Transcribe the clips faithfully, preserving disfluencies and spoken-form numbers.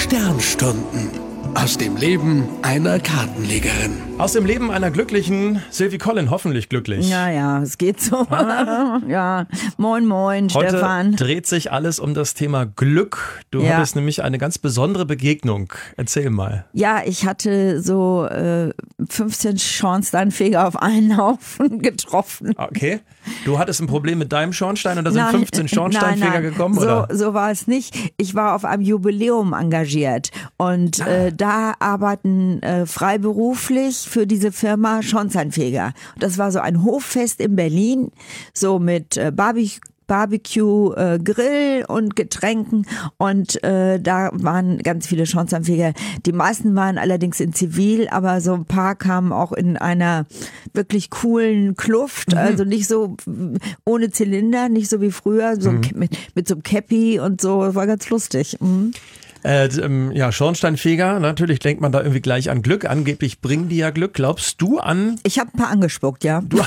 Sternstunden. Aus dem Leben einer Kartenlegerin. Aus dem Leben einer glücklichen Sylvie Collin, hoffentlich glücklich. Ja, ja, es geht so. Ah. Ja, moin, moin, Heute Stefan. dreht sich alles um das Thema Glück. Du Ja. hattest nämlich eine ganz besondere Begegnung. Erzähl mal. Ja, ich hatte so äh, fünfzehn Schornsteinfeger auf einen Haufen getroffen. Okay. Du hattest ein Problem mit deinem Schornstein und da sind Nein, fünfzehn Schornsteinfeger nein, nein. gekommen, so, oder? So war es nicht. Ich war auf einem Jubiläum engagiert und Ah. äh, da arbeiten äh, freiberuflich für diese Firma Schornsteinfeger. Das war so ein Hoffest in Berlin, so mit äh, Barbecue. Barbecue, äh, Grill und Getränken und äh, da waren ganz viele Schornsteinfeger. Die meisten waren allerdings in Zivil, aber so ein paar kamen auch in einer wirklich coolen Kluft, Mhm. also nicht so ohne Zylinder, nicht so wie früher, so Mhm. mit, mit so einem Cappy und so, das war ganz lustig. Mhm. Äh, ähm, ja, Schornsteinfeger, natürlich denkt man da irgendwie gleich an Glück. Angeblich bringen die ja Glück. Glaubst du an... Ich habe ein paar angespuckt, ja. Du,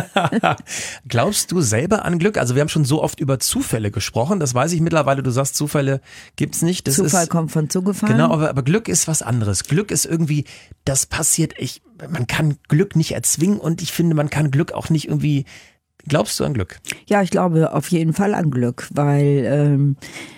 glaubst du selber an Glück? Also wir haben schon so oft über Zufälle gesprochen, das weiß ich mittlerweile. Du sagst, Zufälle gibt's nicht. Das Zufall ist, kommt von zugefallen. Genau, aber, aber Glück ist was anderes. Glück ist irgendwie, das passiert, ich, man kann Glück nicht erzwingen und ich finde, man kann Glück auch nicht irgendwie... Glaubst du an Glück? Ja, ich glaube auf jeden Fall an Glück, weil... Ähm,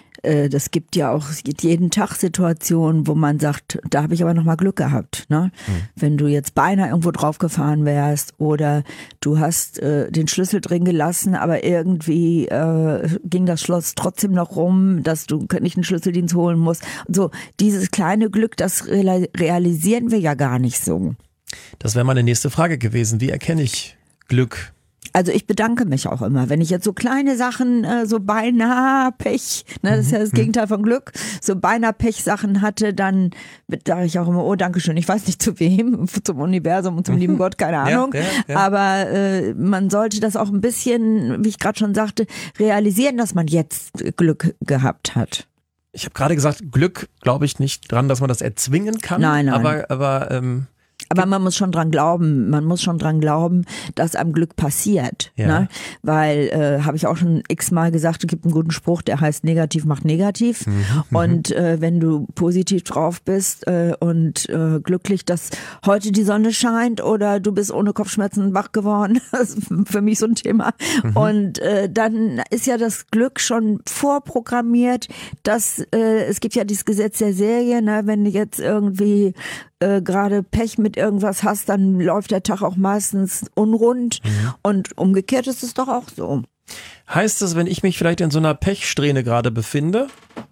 das gibt ja auch jeden Tag Situationen, wo man sagt, da habe ich aber nochmal Glück gehabt. Ne? Mhm. Wenn du jetzt beinahe irgendwo draufgefahren wärst oder du hast äh, den Schlüssel drin gelassen, aber irgendwie äh, ging das Schloss trotzdem noch rum, dass du nicht einen Schlüsseldienst holen musst. So, dieses kleine Glück, das real- realisieren wir ja gar nicht so. Das wäre meine nächste Frage gewesen. Wie erkenne ich Glück? Also ich bedanke mich auch immer, wenn ich jetzt so kleine Sachen, äh, so beinahe Pech, ne, das ist ja das Gegenteil von Glück, so beinahe Pech-Sachen hatte, dann sage ich auch immer, oh, danke schön, ich weiß nicht zu wem, zum Universum und zum lieben Gott, keine Ahnung, Ja, ja, ja. aber äh, man sollte das auch ein bisschen, wie ich gerade schon sagte, realisieren, dass man jetzt Glück gehabt hat. Ich habe gerade gesagt, Glück glaube ich nicht dran, dass man das erzwingen kann. Nein, nein. Aber, aber ähm, Aber man muss schon dran glauben, man muss schon dran glauben, dass einem Glück passiert. Ja. Ne? Weil, äh, habe ich auch schon x-mal gesagt, es gibt einen guten Spruch, der heißt negativ macht negativ. Mhm, Und äh, wenn du positiv drauf bist äh, und äh, glücklich, dass heute die Sonne scheint oder du bist ohne Kopfschmerzen wach geworden, das ist für mich so ein Thema. Mhm. Und äh, dann ist ja das Glück schon vorprogrammiert, dass äh, es gibt ja dieses Gesetz der Serie, ne? Wenn du jetzt irgendwie äh, gerade Pech mit irgendwas hast, dann läuft der Tag auch meistens unrund und umgekehrt ist es doch auch so. heißt es, wenn ich mich vielleicht in so einer Pechsträhne gerade befinde,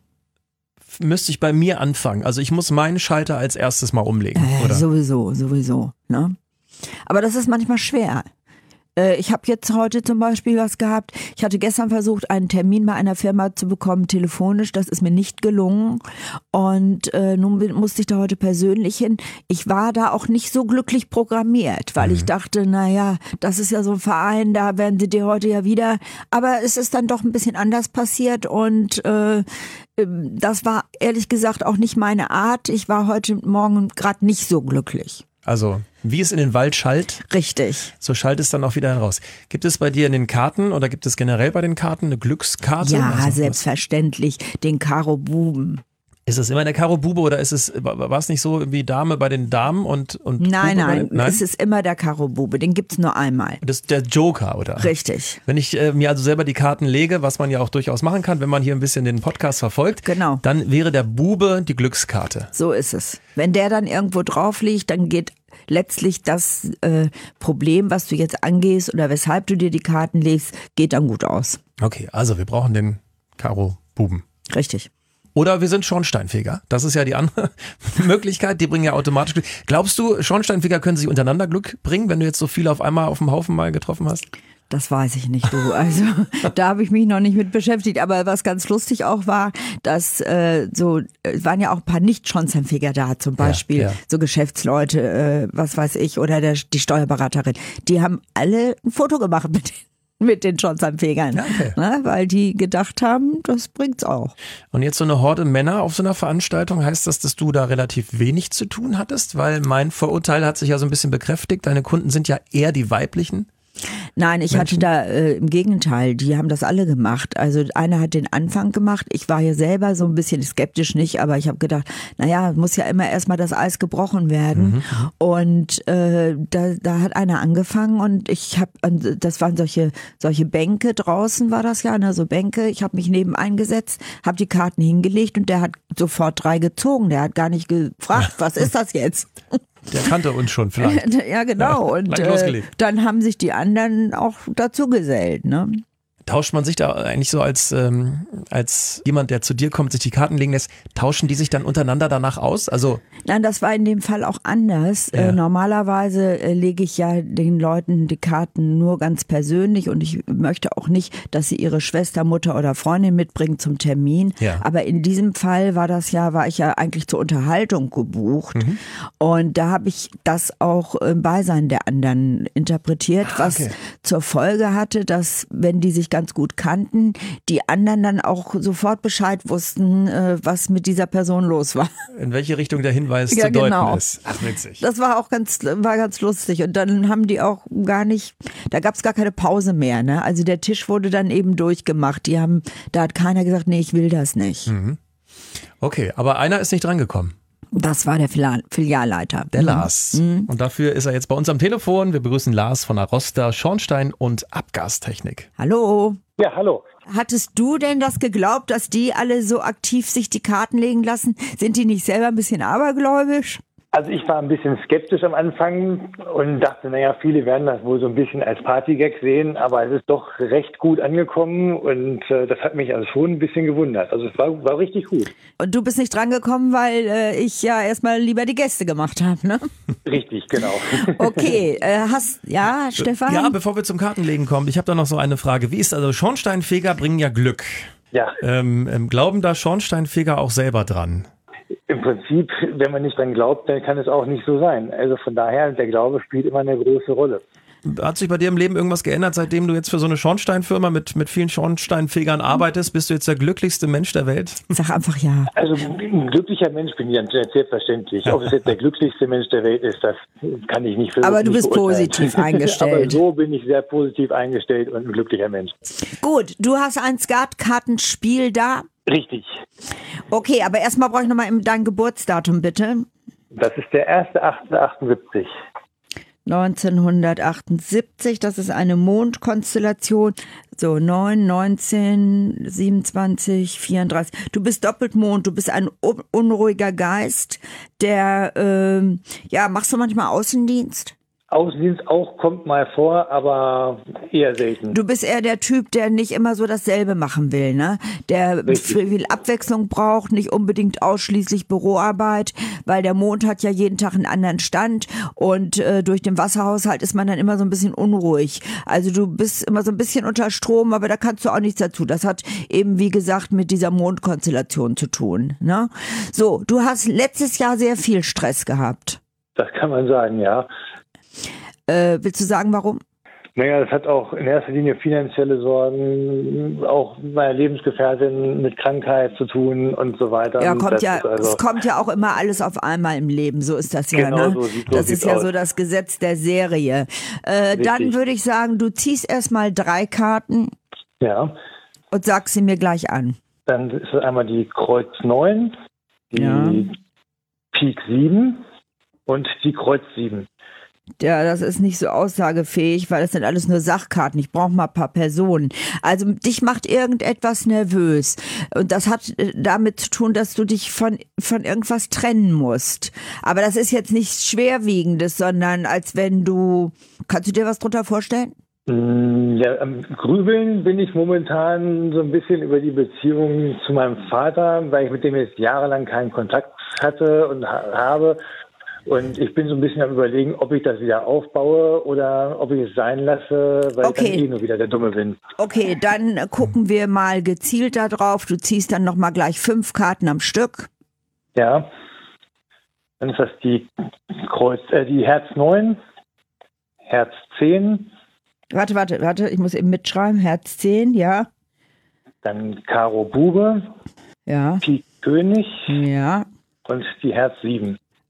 f- müsste ich bei mir anfangen? Also ich muss meinen Schalter als erstes mal umlegen, Äh, oder? sowieso, sowieso. Ne? Aber das ist manchmal schwer. Äh, Ich habe jetzt heute zum Beispiel was gehabt. Ich hatte gestern versucht, einen Termin bei einer Firma zu bekommen, telefonisch. Das ist mir nicht gelungen. Und äh, nun bin- musste ich da heute persönlich hin. Ich war da auch nicht so glücklich programmiert, weil ich dachte, naja, das ist ja so ein Verein, da werden sie dir heute ja wieder. Aber es ist dann doch ein bisschen anders passiert und äh, ähm, das war ehrlich gesagt auch nicht meine Art. Ich war heute Morgen gerade nicht so glücklich. Also, wie es in den Wald schallt, Richtig. so schallt es dann auch wieder heraus. Gibt es bei dir in den Karten oder gibt es generell bei den Karten eine Glückskarte? Ja, Also, was- selbstverständlich. Den Karo Buben. Ist es immer der Karo Bube oder ist es, war es nicht so wie Dame bei den Damen und, und Nein, Bube bei nein, den, nein? es ist immer der Karo Bube. Den gibt's nur einmal. Das ist der Joker, oder? Richtig. Wenn ich äh, mir also selber die Karten lege, was man ja auch durchaus machen kann, wenn man hier ein bisschen den Podcast verfolgt, Genau. dann wäre der Bube die Glückskarte. So ist es. Wenn der dann irgendwo drauf liegt, dann geht letztlich das äh, Problem, was du jetzt angehst oder weshalb du dir die Karten legst, geht dann gut aus. Okay, also wir brauchen den Karo Buben. Richtig. Oder wir sind Schornsteinfeger. Das ist ja die andere Möglichkeit. Die bringen ja automatisch Glück. Glaubst du, Schornsteinfeger können sich untereinander Glück bringen, wenn du jetzt so viele auf einmal auf dem Haufen mal getroffen hast? Das weiß ich nicht, du. Also da habe ich mich noch nicht mit beschäftigt. Aber was ganz lustig auch war, dass äh, so es waren ja auch ein paar Nicht-Schornsteinfeger da, zum Beispiel Ja, ja. so Geschäftsleute, äh, was weiß ich, oder der, die Steuerberaterin. Die haben alle ein Foto gemacht mit den mit den Schornsteinfegern, Ja, okay. ne, weil die gedacht haben, das bringt's auch. Und jetzt so eine Horde Männer auf so einer Veranstaltung, heißt das, dass du da relativ wenig zu tun hattest? Weil mein Vorurteil hat sich ja so ein bisschen bekräftigt. Deine Kunden sind ja eher die weiblichen. Nein, ich Menschen? hatte da äh, im Gegenteil, die haben das alle gemacht. Also einer hat den Anfang gemacht. Ich war ja selber so ein bisschen skeptisch nicht, aber ich habe gedacht, naja, muss ja immer erstmal das Eis gebrochen werden. Mhm. Und äh, da, da hat einer angefangen und ich habe, das waren solche solche Bänke draußen war das ja, ne, so Bänke. Ich habe mich neben eingesetzt, habe die Karten hingelegt und der hat sofort drei gezogen. Der hat gar nicht gefragt, was ist das jetzt? Der kannte uns schon vielleicht. Ja, genau. Ja, und äh, dann haben sich die anderen auch dazu gesellt, ne? Tauscht man sich da eigentlich so als, ähm, als jemand, der zu dir kommt, sich die Karten legen lässt, tauschen die sich dann untereinander danach aus? Also Nein, das war in dem Fall auch anders. Ja. Äh, normalerweise äh, lege ich ja den Leuten die Karten nur ganz persönlich und ich möchte auch nicht, dass sie ihre Schwester, Mutter oder Freundin mitbringen zum Termin. Ja. Aber in diesem Fall war das ja, war ich ja eigentlich zur Unterhaltung gebucht. Mhm. Und da habe ich das auch im Beisein der anderen interpretiert, ah, was okay. zur Folge hatte, dass wenn die sich ganz gut kannten, die anderen dann auch sofort Bescheid wussten, was mit dieser Person los war. In welche Richtung der Hinweis ja, zu deuten genau. ist. Ach, witzig. Das war auch ganz, war ganz lustig. Und dann haben die auch gar nicht, da gab es gar keine Pause mehr. Ne? Also der Tisch wurde dann eben durchgemacht. Die haben, da hat keiner gesagt, nee, ich will das nicht. Mhm. Okay, aber einer ist nicht drangekommen. Das war der Filial- Filialleiter. Der Lars. Mhm. Und dafür ist er jetzt bei uns am Telefon. Wir begrüßen Lars von Arosta Schornstein- und Abgastechnik. Hallo. Ja, hallo. Hattest du denn das geglaubt, dass die alle so aktiv sich die Karten legen lassen? Sind die nicht selber ein bisschen abergläubisch? Also ich war ein bisschen skeptisch am Anfang und dachte, naja, viele werden das wohl so ein bisschen als Partygag sehen, aber es ist doch recht gut angekommen und äh, das hat mich also schon ein bisschen gewundert. Also es war, war richtig gut. Und du bist nicht drangekommen, weil äh, ich ja erstmal lieber die Gäste gemacht habe, ne? Richtig, genau. Okay, äh, hast, ja, Stefan? Ja, bevor wir zum Kartenlegen kommen, ich habe da noch so eine Frage. Wie ist also Schornsteinfeger bringen ja Glück. Ja. Ähm, ähm, glauben da Schornsteinfeger auch selber dran? Im Prinzip, wenn man nicht dran glaubt, dann kann es auch nicht so sein. Also von daher, der Glaube spielt immer eine große Rolle. Hat sich bei dir im Leben irgendwas geändert, seitdem du jetzt für so eine Schornsteinfirma mit, mit vielen Schornsteinfegern arbeitest? Bist du jetzt der glücklichste Mensch der Welt? Sag einfach ja. Also ein glücklicher Mensch bin ich selbstverständlich. Ob es jetzt der glücklichste Mensch der Welt ist, das kann ich nicht für Aber du nicht bist beurteilen. positiv eingestellt. Aber so bin ich sehr positiv eingestellt und ein glücklicher Mensch. Gut, du hast ein Skatkartenspiel da. Richtig. Okay, aber erstmal brauche ich nochmal dein Geburtsdatum, bitte. Das ist der erste achte achtundsiebzig. neunzehnhundertachtundsiebzig, das ist eine Mondkonstellation. So, neun, neunzehn, siebenundzwanzig, vierunddreißig. Du bist Doppeltmond, du bist ein unruhiger Geist, der, ähm, ja, machst du manchmal Außendienst? Außendienst auch kommt mal vor, aber eher selten. Du bist eher der Typ, der nicht immer so dasselbe machen will, ne? Der Richtig. viel Abwechslung braucht, nicht unbedingt ausschließlich Büroarbeit, weil der Mond hat ja jeden Tag einen anderen Stand und äh, durch den Wasserhaushalt ist man dann immer so ein bisschen unruhig. Also du bist immer so ein bisschen unter Strom, aber da kannst du auch nichts dazu. Das hat eben, wie gesagt, mit dieser Mondkonstellation zu tun, ne? So, du hast letztes Jahr sehr viel Stress gehabt. Das kann man sagen, ja. Äh, willst du sagen, warum? Naja, das hat auch in erster Linie finanzielle Sorgen, auch meine Lebensgefährtin mit Krankheit zu tun und so weiter. Ja, kommt das ja, also es kommt ja auch immer alles auf einmal im Leben, so ist das ja, genau, ne? So sieht, so das ist ja aus. so das Gesetz der Serie. Äh, dann würde ich sagen, du ziehst erstmal drei Karten ja. und sagst sie mir gleich an. Dann ist es einmal die Kreuz neun, die Ja. Pik sieben und die Kreuz sieben. Ja, das ist nicht so aussagefähig, weil das sind alles nur Sachkarten. Ich brauche mal ein paar Personen. Also dich macht irgendetwas nervös. Und das hat äh, damit zu tun, dass du dich von, von irgendwas trennen musst. Aber das ist jetzt nichts Schwerwiegendes, sondern als wenn du... Kannst du dir was drunter vorstellen? Ja, am Grübeln bin ich momentan so ein bisschen über die Beziehung zu meinem Vater, weil ich mit dem jetzt jahrelang keinen Kontakt hatte und ha- habe. Und ich bin so ein bisschen am Überlegen, ob ich das wieder aufbaue oder ob ich es sein lasse, weil Okay. ich dann eh nur wieder der Dumme bin. Okay, dann gucken wir mal gezielt da drauf. Du ziehst dann nochmal gleich fünf Karten am Stück. Ja. Dann ist das die Kreuz, äh, die Herz neun, Herz zehn, Warte, warte, warte, ich muss eben mitschreiben. Herz zehn, ja. dann Karo Bube, Ja, Pik König ja. und die Herz sieben.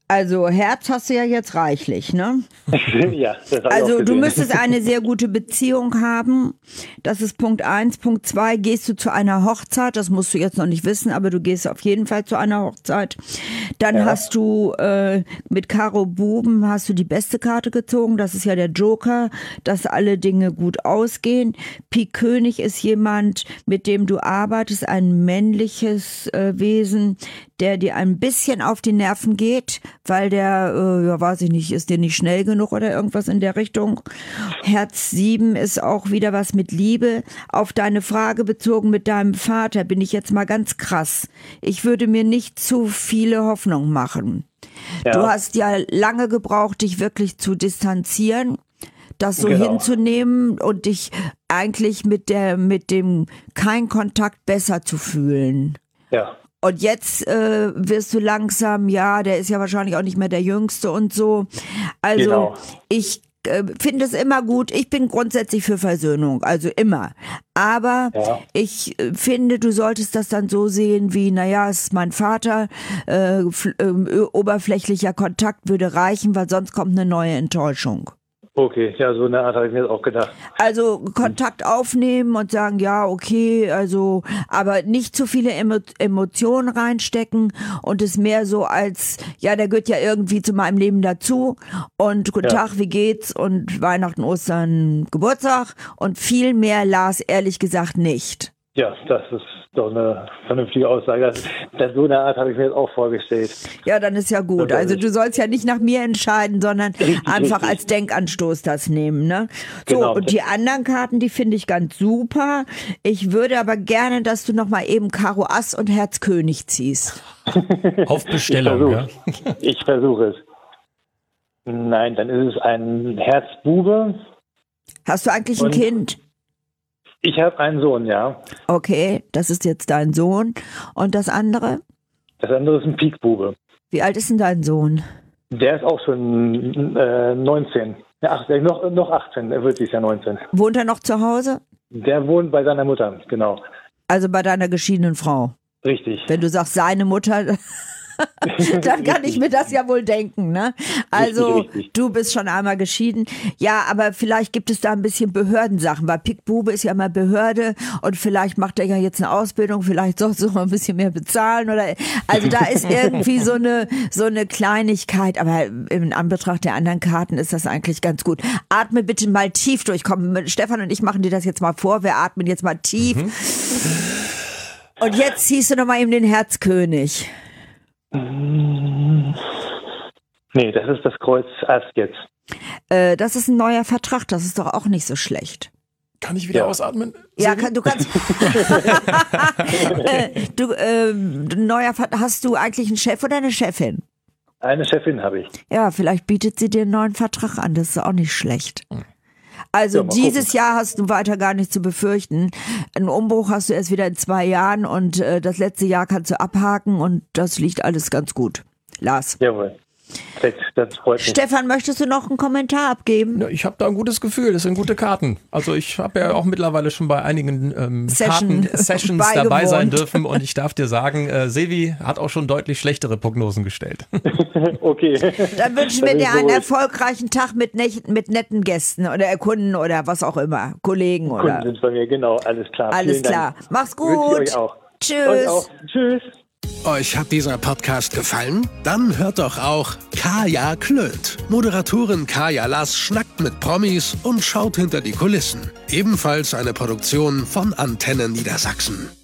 Also Herz hast du ja jetzt reichlich, ne? Ja, das habe ich Also auch du gesehen. müsstest eine sehr gute Beziehung haben. Das ist Punkt eins. Punkt zwei, gehst du zu einer Hochzeit, das musst du jetzt noch nicht wissen, aber du gehst auf jeden Fall zu einer Hochzeit. Dann Ja. hast du äh, mit Karo Buben hast du die beste Karte gezogen, das ist ja der Joker, dass alle Dinge gut ausgehen. Pik König ist jemand, mit dem du arbeitest, ein männliches äh, Wesen, der dir ein bisschen auf die Nerven geht, weil der, äh, ja weiß ich nicht, ist dir nicht schnell genug oder irgendwas in der Richtung. Herz sieben ist auch wieder was mit Liebe. Auf deine Frage bezogen mit deinem Vater bin ich jetzt mal ganz krass. Ich würde mir nicht zu viele Hoffnung machen. Ja. Du hast ja lange gebraucht, dich wirklich zu distanzieren, das so Genau. hinzunehmen und dich eigentlich mit der, mit dem kein Kontakt besser zu fühlen. Ja. Und jetzt äh, wirst du langsam, ja, der ist ja wahrscheinlich auch nicht mehr der Jüngste und so. Also Genau. ich äh, finde es immer gut. Ich bin grundsätzlich für Versöhnung, also immer. Aber Ja. ich äh, finde, du solltest das dann so sehen wie, naja, es ist mein Vater, äh, f- äh, oberflächlicher Kontakt würde reichen, weil sonst kommt eine neue Enttäuschung. Okay, ja, so eine Art habe ich mir das auch gedacht. Also Kontakt aufnehmen und sagen, ja, okay, also, aber nicht zu viele Emo Emotionen reinstecken und es mehr so als, ja, der gehört ja irgendwie zu meinem Leben dazu und guten Ja. Tag, wie geht's und Weihnachten, Ostern, Geburtstag und viel mehr Lars ehrlich gesagt nicht. Ja, das ist doch eine vernünftige Aussage. Das, das, so eine Art habe ich mir jetzt auch vorgestellt. Ja, dann ist ja gut. Das Also ist- du sollst ja nicht nach mir entscheiden, sondern Richtig, einfach richtig. als Denkanstoß das nehmen, ne? So, Genau. und die anderen Karten, die finde ich ganz super. Ich würde aber gerne, dass du noch mal eben Karo Ass und Herz König ziehst. Auf Bestellung, ja. Ich versuche ich versuche es. Nein, dann ist es ein Herzbube. Hast du eigentlich ein Und- Kind? Ich habe einen Sohn, ja. Okay, das ist jetzt dein Sohn. Und das andere? Das andere ist ein Pikbube. Wie alt ist denn dein Sohn? Der ist auch schon äh, neunzehn. Ja, ach, der noch, noch achtzehn, er wird dieses Jahr neunzehn. Wohnt er noch zu Hause? Der wohnt bei seiner Mutter, genau. Also bei deiner geschiedenen Frau. Richtig. Wenn du sagst, seine Mutter, dann kann ich mir das ja wohl denken, ne? Also, Richtig, richtig. du bist schon einmal geschieden. Ja, aber vielleicht gibt es da ein bisschen Behördensachen, weil Pikbube ist ja immer Behörde und vielleicht macht er ja jetzt eine Ausbildung, vielleicht sollst du mal ein bisschen mehr bezahlen oder, also da ist irgendwie so eine, so eine Kleinigkeit, aber in Anbetracht der anderen Karten ist das eigentlich ganz gut. Atme bitte mal tief durch. Komm, Stefan und ich machen dir das jetzt mal vor. Wir atmen jetzt mal tief. Und jetzt ziehst du nochmal eben den Herzkönig. Nee, das ist das Kreuz Ass jetzt. Äh, das ist ein neuer Vertrag, das ist doch auch nicht so schlecht. Kann ich wieder Ja. ausatmen? Ja, Sebi? kann, du kannst. äh, du, ähm, neuer Vertrag, hast du eigentlich einen Chef oder eine Chefin? Eine Chefin habe ich. Ja, vielleicht bietet sie dir einen neuen Vertrag an, das ist auch nicht schlecht. Also Ja, mal dieses gucken. Jahr hast du weiter gar nichts zu befürchten. Einen Umbruch hast du erst wieder in zwei Jahren und äh, das letzte Jahr kannst du abhaken und das liegt alles ganz gut. Lars. Jawohl. Perfekt, das freut mich. Stefan, möchtest du noch einen Kommentar abgeben? Ja, ich habe da ein gutes Gefühl, das sind gute Karten. Also ich habe ja auch mittlerweile schon bei einigen ähm, Session Karten-Sessions dabei sein beigewohnt. dürfen und ich darf dir sagen, äh, Sevi hat auch schon deutlich schlechtere Prognosen gestellt. Okay. Dann wünschen Da wir bin ich dir einen beruhigt. erfolgreichen Tag mit, nech- mit netten Gästen oder Kunden oder was auch immer, Kollegen Kunden oder sind bei mir, genau, alles klar. alles Vielen Dank. klar. Mach's Wünsche gut. ich euch auch. Tschüss. Euch auch. Tschüss. Euch hat dieser Podcast gefallen? Dann hört doch auch Kaya Klönt. Moderatorin Kaya Lass schnackt mit Promis und schaut hinter die Kulissen. Ebenfalls eine Produktion von Antenne Niedersachsen.